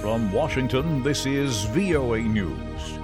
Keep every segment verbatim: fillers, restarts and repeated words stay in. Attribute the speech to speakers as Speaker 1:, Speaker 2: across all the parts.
Speaker 1: From Washington, this is V O A News.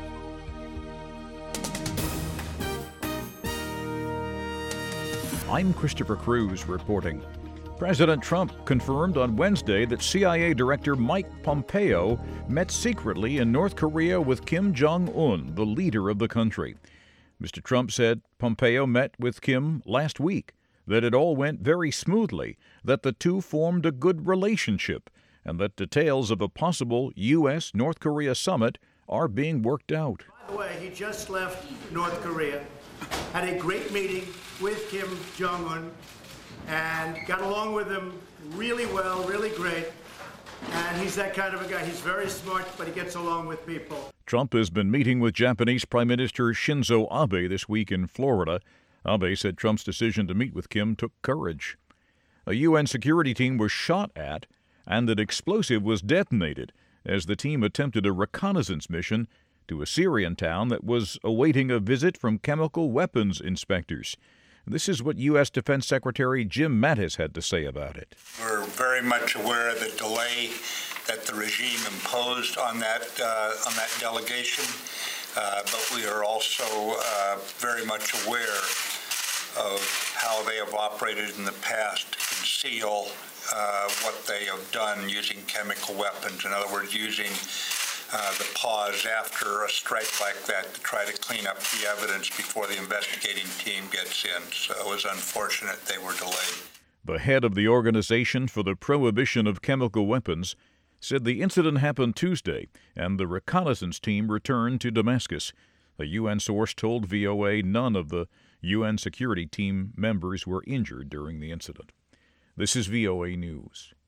Speaker 1: I'm Christopher Cruz reporting. President Trump confirmed on Wednesday that C I A Director Mike Pompeo met secretly in North Korea with Kim Jong-un, the leader of the country. Mister Trump said Pompeo met with Kim last week, that it all went very smoothly, that the two formed a good relationship, and that details of a possible U S North Korea summit are being worked out.
Speaker 2: By the way, he just left North Korea, had a great meeting with Kim Jong-un, and got along with him really well, really great. And he's that kind of a guy. He's very smart, but he gets along with people.
Speaker 1: Trump has been meeting with Japanese Prime Minister Shinzo Abe this week in Florida. Abe said Trump's decision to meet with Kim took courage. A U N security team was shot at, and an explosive was detonated as the team attempted a reconnaissance mission to a Syrian town that was awaiting a visit from chemical weapons inspectors. This is what U S Defense Secretary Jim Mattis had to say about it.
Speaker 3: We're very much aware of the delay that the regime imposed on that uh, on that delegation, uh, but we are also uh, very much aware of how they have operated in the past to conceal uh, what they have done using chemical weapons. In other words, using Uh, the pause after a strike like that to try to clean up the evidence before the investigating team gets in. So it was unfortunate they were delayed.
Speaker 1: The head of the Organization for the Prohibition of Chemical Weapons said the incident happened Tuesday and the reconnaissance team returned to Damascus. A U N source told V O A none of the U N security team members were injured during the incident. This is V O A News.